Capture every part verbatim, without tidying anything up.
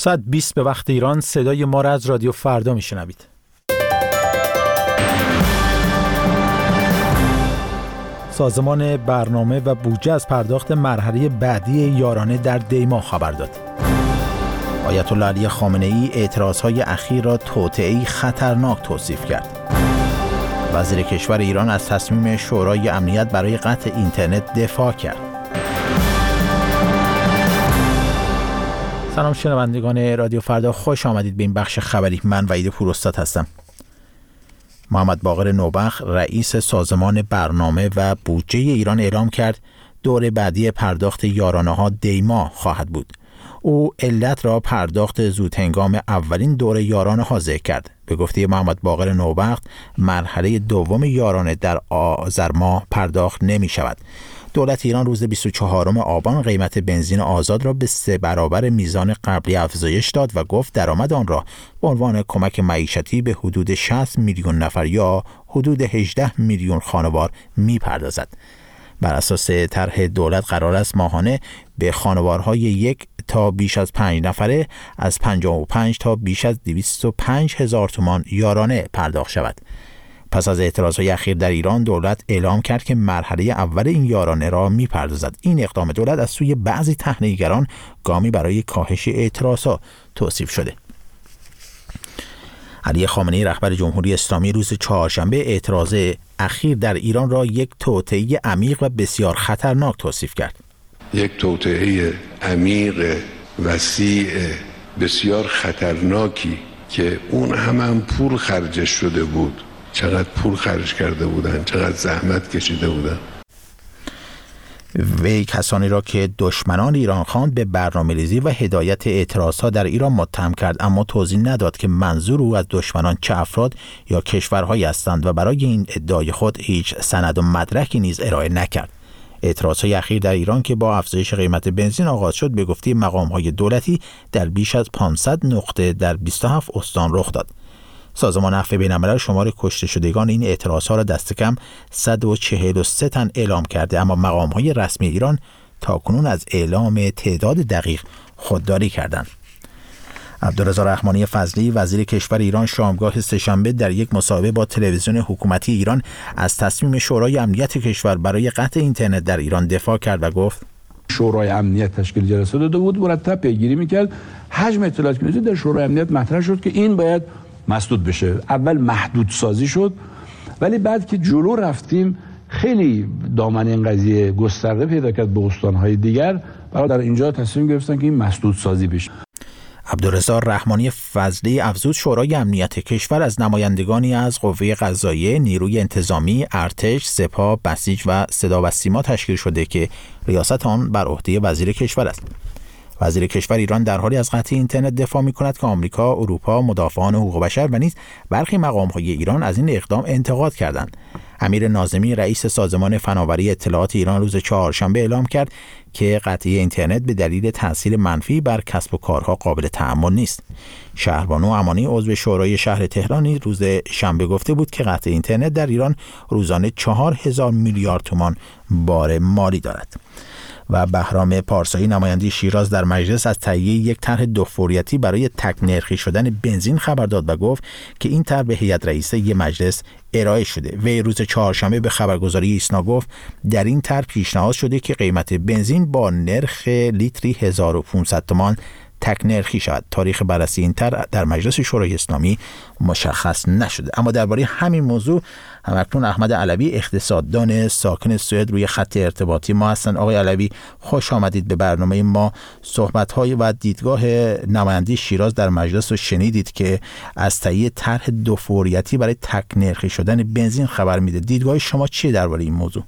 ساعت بیست به وقت ایران صدای ما را از رادیو فردا میشنوید. سازمان برنامه و بودجه از پرداخت مرحله بعدی یارانه در دیما خبر داد. آیت الله علی خامنه‌ای اعتراضهای اخیر را توطئه‌ای خطرناک توصیف کرد. وزیر کشور ایران از تصمیم شورای امنیت برای قطع اینترنت دفاع کرد. سلام شنوندگان رادیو فردا، خوش آمدید به این بخش خبری. من وحید پوراستاد هستم. محمد باقر نوبخت رئیس سازمان برنامه و بودجه ایران اعلام کرد دور بعدی پرداخت یارانه‌ها دیما خواهد بود. او علت را پرداخت زودهنگام اولین دور یارانه‌ها ذکر کرد. به گفته محمد باقر نوبخت مرحله دوم یارانه در آذر ماه پرداخت نمی شود. دولت ایران روز بیست و چهارم آبان قیمت بنزین آزاد را به سه برابر میزان قبلی افزایش داد و گفت درآمد آن را به عنوان کمک معیشتی به حدود شصت میلیون نفر یا حدود هجده میلیون خانوار میپردازد. بر اساس طرح دولت قرار است ماهانه به خانوارهای یک تا بیش از پنج نفره از پنجاه و پنج تا بیش از دویست و پنج هزار تومان یارانه پرداخت شود. پس از اعتراضهای اخیر در ایران دولت اعلام کرد که مرحله اول این یارانه را میپردازد. این اقدام دولت از سوی بعضی تحلیلگران گامی برای کاهش اعتراضها توصیف شده. علی خامنه‌ای رهبر جمهوری اسلامی روز چهارشنبه اعتراض اخیر در ایران را یک توطئه عمیق و بسیار خطرناک توصیف کرد. یک توطئه عمیق، وسیع، بسیار خطرناکی که اون هم هم پول خرجش شده بود. چقدر پول خرج کرده بودن، چقدر زحمت کشیده بودن. وی کسانی را که دشمنان ایران خواند به برنامه‌ریزی و هدایت اعتراضها در ایران متهم کرد، اما توضیح نداد که منظور او از دشمنان چه افراد یا کشورهایی هستند و برای این ادعای خود هیچ سند و مدرکی نیز ارائه نکرد. اعتراضهای اخیر در ایران که با افزایش قیمت بنزین آغاز شد به گفته مقام‌های دولتی در بیش از پانصد نقطه در بیست و هفت استان رخ داد. سازمان عفو بین‌الملل شمار کشته شدگان این اعتراضها را دست کم صد و چهل و سه تن اعلام کرده، اما مقام‌های رسمی ایران تاکنون از اعلام تعداد دقیق خودداری کردند. عبدالرضا رحمانی فضلی وزیر کشور ایران شامگاه سه‌شنبه در یک مصاحبه با تلویزیون حکومتی ایران از تصمیم شورای امنیت کشور برای قطع اینترنت در ایران دفاع کرد و گفت شورای امنیت تشکیل جلسه داده بود، مرتب پیگیری می‌کرد. حجم اطلاعاتی که در شورای امنیت مطرح شد که این باید مسدود بشه. اول محدود سازی شد، ولی بعد که جلو رفتیم خیلی دامن این قضیه گسترده پیدا کرد به استان‌های دیگر. برای در اینجا تصمیم گرفتن که این مسدود سازی بشه. عبدالرضا رحمانی فضلی افزود شورای امنیت کشور از نمایندگانی از قوه قضاییه، نیروی انتظامی، ارتش، سپاه، بسیج و صدا و سیما تشکیل شده که ریاست آن بر عهده وزیر کشور است. وزیر کشور ایران در حالی از قطع اینترنت دفاع می‌کند که آمریکا، اروپا، مدافعان حقوق بشر و نیز برخی مقام‌های ایران از این اقدام انتقاد کردند. امیر ناظمی رئیس سازمان فناوری اطلاعات ایران روز چهارشنبه اعلام کرد که قطع اینترنت به دلیل تاثیر منفی بر کسب و کارها قابل تحمل نیست. شهربانو امانی عضو شورای شهر تهران روز شنبه گفته بود که قطع اینترنت در ایران روزانه چهار هزار میلیارد تومان بار مالی دارد. و بهرام پارسایی نماینده شیراز در مجلس از تهیه یک طرح دوفوریتی برای تک نرخی شدن بنزین خبر داد و گفت که این طرح به هیئت رئیسه مجلس ارائه شده. وی روز چهارشنبه به خبرگزاری ایسنا گفت در این طرح پیشنهاد شده که قیمت بنزین با نرخ لیتری هزار و پانصد تومان تک نرخی شود. تاریخ بررسی این طرح در مجلس شورای اسلامی مشخص نشده. اما درباره همین موضوع همکنون احمد علوی اقتصاددان ساکن سوئد روی خط ارتباطی ما هستند. آقای علوی خوش آمدید به برنامه ما. صحبت‌های و دیدگاه نماینده شیراز در مجلس رو شنیدید که از تهیه طرح دوفوریتی برای تک نرخی شدن بنزین خبر میده. دیدگاه شما چیه درباره این موضوع؟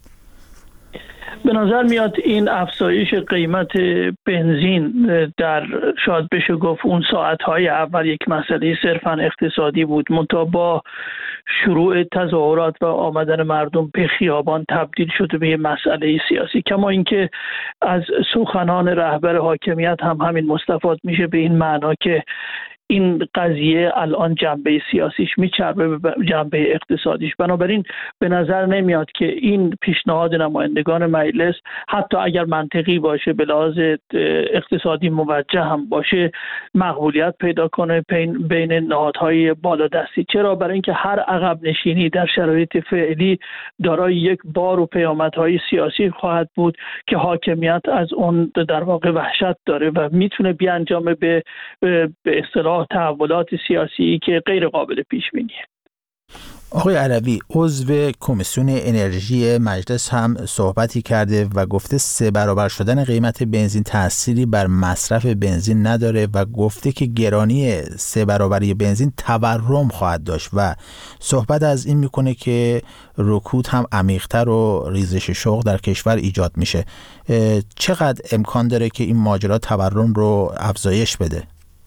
به نظر میاد این افزایش قیمت بنزین در شاید بشه گفت اون ساعتهای اول یک مسئله صرفاً اقتصادی بود، منتها با شروع تظاهرات و آمدن مردم به خیابان تبدیل شده به مسئله سیاسی. کما اینکه از سخنان رهبر حاکمیت هم همین مستفاد میشه به این معنا که این قضیه الان جنبه سیاسیش میچربه به جنبه اقتصادیش. بنابراین به نظر نمیاد که این پیشنهاد نمایندگان مجلس حتی اگر منطقی باشه به لحاظ اقتصادی موجه هم باشه مقبولیت پیدا کنه بین نهادهای بالادستی. چرا؟ برای اینکه هر عقب نشینی در شرایط فعلی دارای یک بار و پیامدهای سیاسی خواهد بود که حاکمیت از اون در واقع وحشت داره و میتونه بیانجامه به به اصطلاح تحولات سیاسی که غیر قابل پیش بینیه. آقای علوی عضو کمیسیون انرژی مجلس هم صحبتی کرده و گفته سه برابر شدن قیمت بنزین تأثیری بر مصرف بنزین نداره و گفته که گرانی سه برابری بنزین تورم خواهد داشت و صحبت از این میکنه که رکود هم عمیق‌تر و ریزش شوق در کشور ایجاد میشه. چقدر امکان داره که این ماجرا تورم رو افزایش بده؟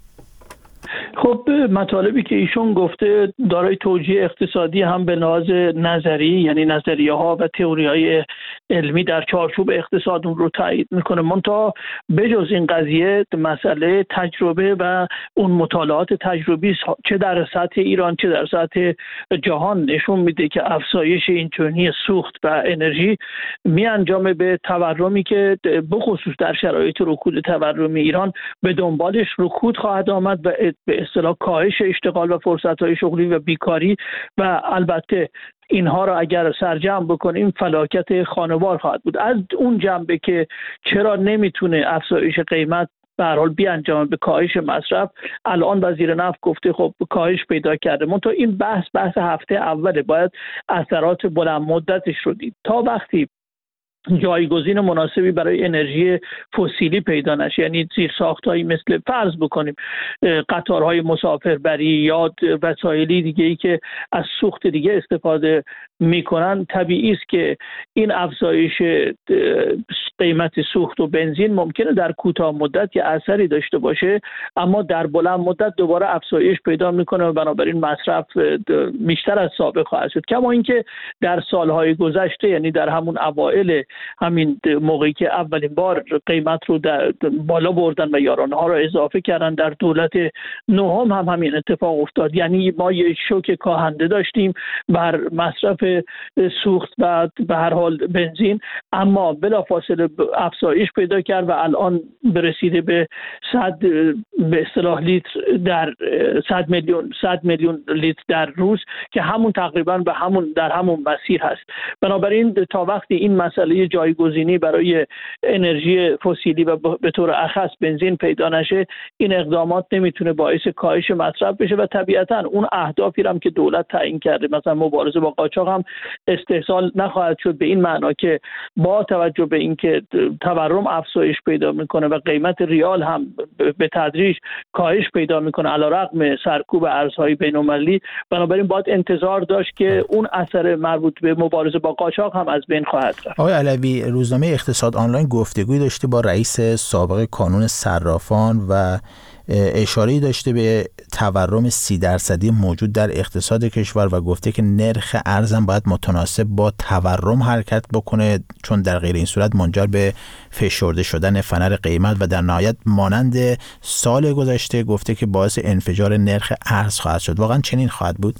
خب مطالبی که ایشون گفته دارای توجیه اقتصادی هم به لحاظ نظری، یعنی نظریه ها و تئوری های علمی در چارچوب اقتصاد اون رو تایید میکنه. منتها بجز این قضیه مسئله تجربه و اون مطالعات تجربی چه در سطح ایران چه در سطح جهان نشون میده که افزایش اینچنینی سوخت و انرژی می انجامه به تورمی که بخصوص در شرایط رکود تورمی ایران به دنبالش رکود خواهد آمد و به اصطلاح کاهش اشتغال و فرصت‌های شغلی و بیکاری و البته اینها را اگر سرجم بکنیم فلاکت خانوار خواهد بود. از اون جنبه که چرا نمیتونه افزایش قیمت به هر حال بیانجامه به کاهش مصرف، الان وزیر نفت گفته خب کاهش پیدا کرده. منتها این بحث بحث هفته اوله، باید اثرات بلند مدتش رو دید. تا وقتی جایگزین مناسبی برای انرژی فسیلی پیدا نشه، یعنی زیرساخت‌هایی مثل فرض بکنیم قطارهای مسافربری یا وسایلی دیگه‌ای که از سوخت دیگه استفاده میکنن، طبیعی است که این افزایش قیمت سوخت و بنزین ممکنه در کوتاه مدت یه اثری داشته باشه، اما در بلند مدت دوباره افزایش پیدا میکنه و بنابراین مصرف بیشتر از سابق خواهد شد. کما اینکه در سالهای گذشته، یعنی در همون اوایل همین موقعی که اولین بار قیمت رو در بالا بردن و یارانه ها رو اضافه کردن، در دولت نهم هم همین اتفاق افتاد. یعنی ما یه شوک کاهنده داشتیم بر مصرف سوخت و به هر حال بنزین، اما بلافاصله افزایش پیدا کرد و الان برسیده به صد به اصطلاح لیتر در صد میلیون صد میلیون لیتر در روز که همون تقریبا به همون در همون مسیر هست. بنابراین تا وقتی این مسئله جایگزینی برای انرژی فسیلی و به طور اخص بنزین پیدا نشه، این اقدامات نمیتونه باعث کاهش مصرف بشه و طبیعتا اون اهدافی هم که دولت تعیین کرده، مثلا مبارزه با قاچاق، هم استحصال نخواهد شد، به این معنا که با توجه به اینکه تورم افزایش پیدا میکنه و قیمت ریال هم به تدریج کاهش پیدا میکنه علیرغم سرکوب ارزهای بین‌المللی. بنابراین باید انتظار داشت که اون اثر مربوط به مبارزه با قاچاق هم از بین خواهد رفت. آقای علوی، روزنامه اقتصاد آنلاین گفتگوی داشته با رئیس سابق کانون صرافان و اشاره‌ای داشته به تورم سی درصدی موجود در اقتصاد کشور و گفته که نرخ ارزم باید متناسب با تورم حرکت بکنه، چون در غیر این صورت منجر به فشرده شدن فنر قیمت و در نهایت مانند سال گذشته گفته که باعث انفجار نرخ ارز خواهد شد. واقعا چنین خواهد بود؟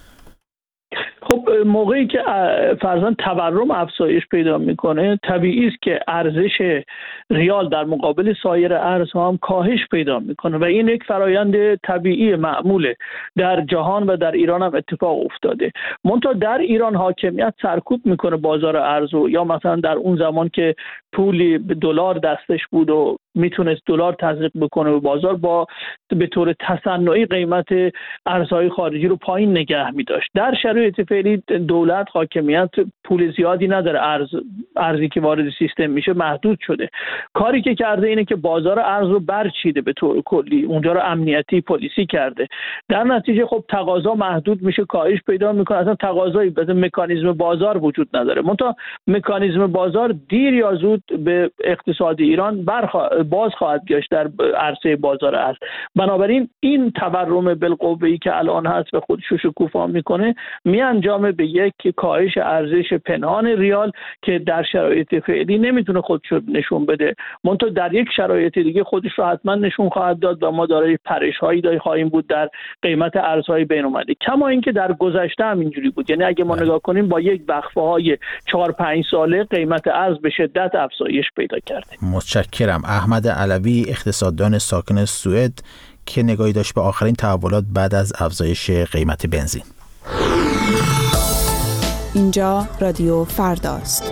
خب موقعی که فرضاً تورم افزایش پیدا میکنه، طبیعی است که ارزش ریال در مقابل سایر ارزها هم کاهش پیدا میکنه و این یک فرایند طبیعی معموله، در جهان و در ایران هم اتفاق افتاده. منتها در ایران حاکمیت سرکوب میکنه بازار ارز، یا مثلا در اون زمان که پولی به دلار دستش بود و میتونست دلار تزریق بکنه به بازار، با به طور تصنعی قیمت ارزهای خارجی رو پایین نگه می‌داشت. در شرایط فعلی دولت حاکمیت پول زیادی نداره، ارز ارزی که وارد سیستم میشه محدود شده. کاری که کرده اینه که بازار ارز رو برچیده به طور کلی، اونجا رو امنیتی پلیسی کرده. در نتیجه خب تقاضا محدود میشه، کاهش پیدا میکنه، اصلا تقاضایی به مکانیزم بازار وجود نداره. منتها مکانیزم بازار دیر یا زود به اقتصاد ایران برخوا... باز خواهد گشت در عرصه بازار ارز. بنابراین این تورم بالقوه‌ای که الان هست و خودش رو شکوفا میکنه می انجامه به یک کاهش ارزش پنهان ریال که در شرایط فعلی نمیتونه خودش رو نشون بده، منتها در یک شرایط دیگه خودش رو حتما نشون خواهد داد و ما دارای پرش‌هایی داریم خواهیم بود در قیمت ارزهای بین‌المللی، کما اینکه در گذشته هم اینجوری بود. یعنی اگه ما نگاه کنیم با یک وقفه‌های چهار پنج ساله قیمت ارز به شدت افزایش پیدا کرده. متشکرم. احمد علوی، اقتصاددان ساکن سوئد که نگاهی داشت به آخرین تحولات بعد از افزایش قیمت بنزین. اینجا رادیو فرداست.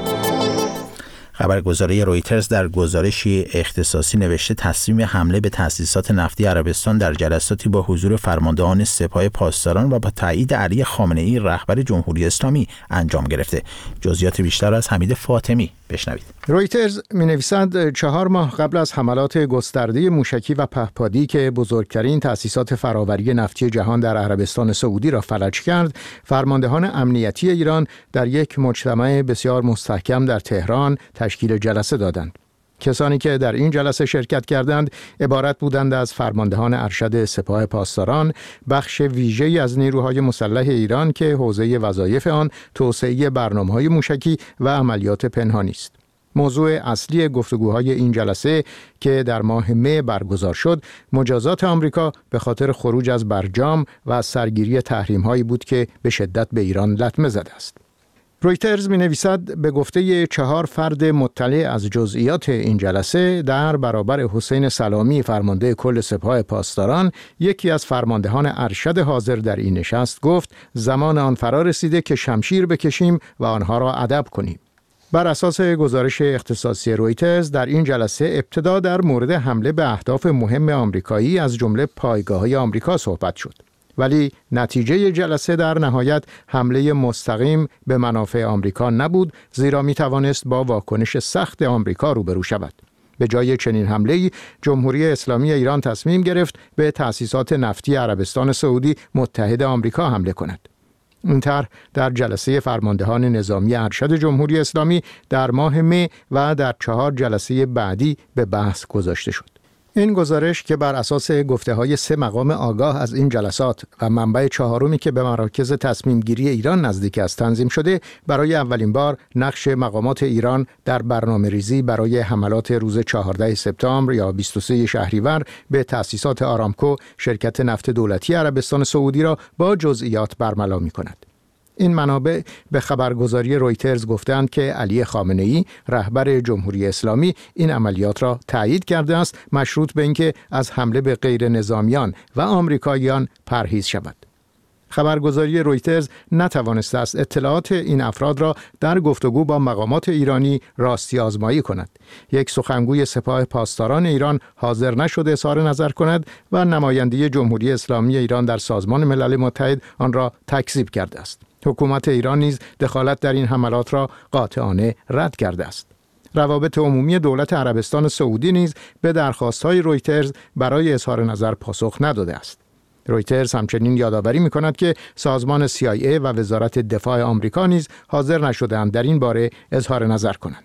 خبرگزاری رویترز در گزارشی اختصاصی نوشته تصمیم حمله به تأسیسات نفتی عربستان در جلساتی با حضور فرماندهان سپاه پاسداران و با تایید علی خامنه‌ای رهبر جمهوری اسلامی انجام گرفته. جزئیات بیشتر از حمید فاطمی بشنوید. رویترز می‌نویسد چهار ماه قبل از حملات گسترده موشکی و پهپادی که بزرگترین تأسیسات فراوری نفتی جهان در عربستان سعودی را فلج کرد، فرماندهان امنیتی ایران در یک مجتمع بسیار مستحکم در تهران تشکیل جلسه دادند. کسانی که در این جلسه شرکت کردند عبارت بودند از فرماندهان ارشد سپاه پاسداران، بخش ویژه‌ای از نیروهای مسلح ایران که حوزه وظایف آن توسعه برنامه‌های موشکی و عملیات پنهانی است. موضوع اصلی گفتگوهای این جلسه که در ماه می برگزار شد، مجازات آمریکا به خاطر خروج از برجام و سرگیری تحریم‌هایی بود که به شدت به ایران لطمه زده است. رویترز می نویسد به گفته چهار فرد مطلع از جزئیات این جلسه در برابر حسین سلامی فرمانده کل سپاه پاسداران، یکی از فرماندهان ارشد حاضر در این نشست گفت زمان آن فرا رسیده که شمشیر بکشیم و آنها را ادب کنیم. بر اساس گزارش اختصاصی رویترز در این جلسه ابتدا در مورد حمله به اهداف مهم آمریکایی از جمله پایگاه‌های آمریکا صحبت شد، ولی نتیجه جلسه در نهایت حمله مستقیم به منافع آمریکا نبود، زیرا می توانست با واکنش سخت آمریکا روبرو شود. به جای چنین حمله‌ای جمهوری اسلامی ایران تصمیم گرفت به تأسیسات نفتی عربستان سعودی متحد آمریکا حمله کند. این طرح در جلسه فرماندهان نظامی ارشد جمهوری اسلامی در ماه می و در چهار جلسه بعدی به بحث گذاشته شد. این گزارش که بر اساس گفته‌های سه مقام آگاه از این جلسات و منبع چهارمی که به مراکز تصمیم گیری ایران نزدیک است تنظیم شده، برای اولین بار نقش مقامات ایران در برنامه‌ریزی برای حملات روز چهاردهم سپتامبر یا بیست و سوم شهریور به تأسیسات آرامکو، شرکت نفت دولتی عربستان سعودی را با جزئیات برملا می‌کند. این منابع به خبرگزاری رویترز گفتند که علی خامنه‌ای رهبر جمهوری اسلامی این عملیات را تایید کرده است، مشروط به اینکه از حمله به غیر نظامیان و آمریکاییان پرهیز شود. خبرگزاری رویترز نتوانسته است اطلاعات این افراد را در گفتگو با مقامات ایرانی راستی آزمایی کند. یک سخنگوی سپاه پاسداران ایران حاضر نشد اظهار نظر کند و نماینده جمهوری اسلامی ایران در سازمان ملل متحد آن را تکذیب کرده است. حکومت ایران نیز دخالت در این حملات را قاطعانه رد کرده است. روابط عمومی دولت عربستان سعودی نیز به درخواست‌های رویترز برای اظهار نظر پاسخ نداده است. رویترز همچنین یادآوری می‌کند که سازمان سی آی ای و وزارت دفاع آمریکا نیز حاضر نشده‌اند در این باره اظهار نظر کنند.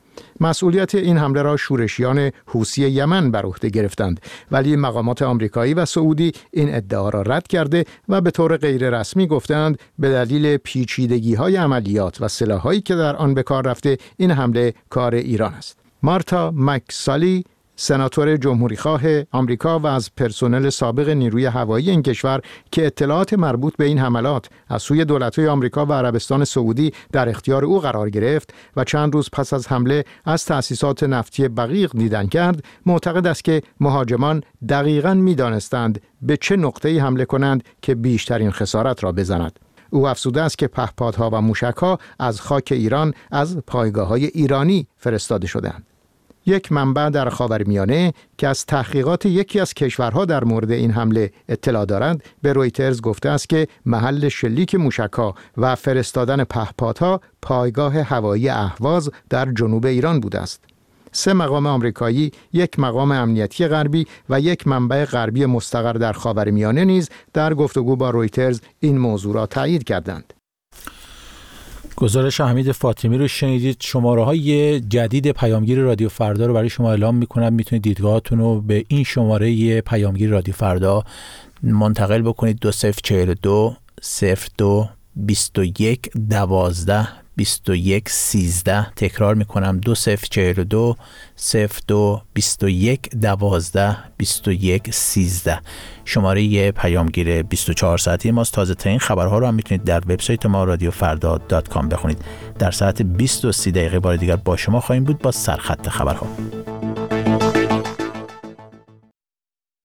مسئولیت این حمله را شورشیان حوثی یمن بر عهده گرفتند، ولی مقامات آمریکایی و سعودی این ادعا را رد کرده و به طور غیر رسمی گفتند به دلیل پیچیدگی‌های عملیات و سلاح‌هایی که در آن به کار رفته این حمله کار ایران است. مارتا مکسالی، سناتور جمهوریخواه آمریکا و از پرسنل سابق نیروی هوایی این کشور که اطلاعات مربوط به این حملات از سوی دولت‌های آمریکا و عربستان سعودی در اختیار او قرار گرفت و چند روز پس از حمله از تأسیسات نفتی بقیق دیدن کرد، معتقد است که مهاجمان دقیقاً می‌دانستند به چه نقطه‌ای حمله کنند که بیشترین خسارت را بزند. او افزوده است که پهپادها و موشک‌ها از خاک ایران از پایگاه‌های ایرانی فرستاده شدند. یک منبع در خاورمیانه که از تحقیقات یکی از کشورها در مورد این حمله اطلاع دارند به رویترز گفته است که محل شلیک موشک‌ها و فرستادن پهپادها پایگاه هوایی اهواز در جنوب ایران بوده است. سه مقام آمریکایی، یک مقام امنیتی غربی و یک منبع غربی مستقر در خاورمیانه نیز در گفتگو با رویترز این موضوع را تایید کردند. گزارش حمید فاطمی رو شنیدید. شماره های جدید پیامگیر رادیو فردا رو برای شما اعلام میکنم. میتونید دیدگاهاتون رو به این شماره پیامگیر رادیو فردا منتقل بکنید. دو صفر چهل و دو صفر دو بیست و یک دوازده بیست و یک سیزده. تکرار میکنم دو صفر چهل و دو صفر دو بیست و یک دوازده بیست و یک سیزده شماره پیامگیر بیست و چهار ساعتی ماست. تازه ترین خبرها رو هم میتونید در وبسایت ما رادیو فردا دات کام بخونید. در ساعت بیست و سی دقیقه بار دیگر با شما خواهیم بود با سرخط خبرها.